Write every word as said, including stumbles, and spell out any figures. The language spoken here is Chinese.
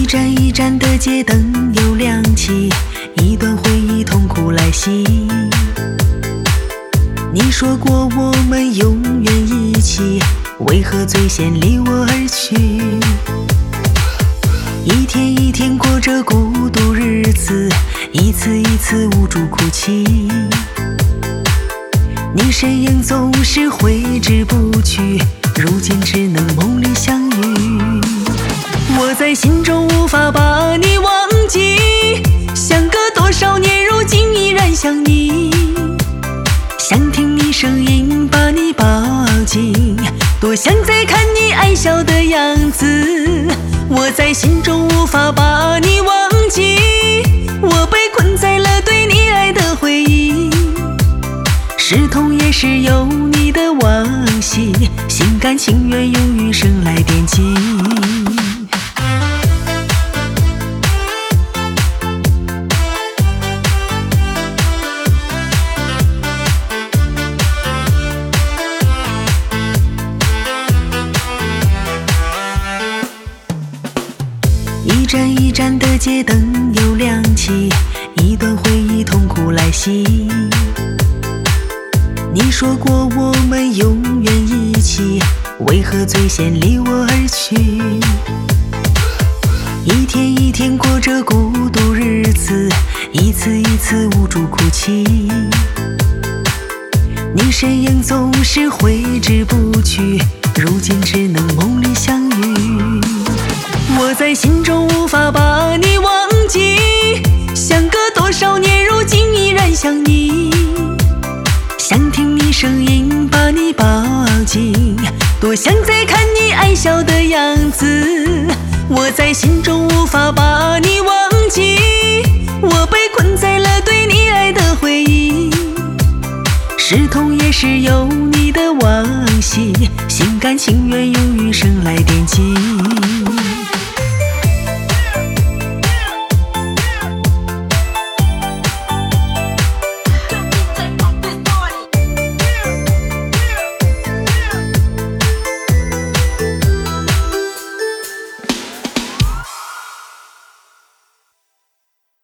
盏一盏的街灯又亮起，一段回忆痛苦来袭。你说过我们永远一起，为何最先离我而去？一天一天过着孤独日子，一次一次无助哭泣。你身影总是挥之不去，如今只能梦里相遇。我在心中无法把你忘记，相隔多少年，如今依然想你。想听你声音，把你抱紧，多想再看你爱笑的样子。我在心中无法把你忘记，我被困在了对你爱的回忆，是痛也是有你的往昔，心甘情愿用余生来惦记。一盏一盏的街灯又亮起，一段回忆痛苦来袭。你说过我们永远一起，为何最先离我而去？一天一天过着孤独日子，一次一次无助哭泣。你身影总是挥之不去，如今只能梦里相遇。我在心中无法把你忘记，相隔多少年，如今依然想你。想听你声音，把你抱紧，多想再看你爱笑的样子。我在心中无法把你忘记，我被困在了对你爱的回忆，是痛也是有你的往昔，心甘情愿用余生来惦记。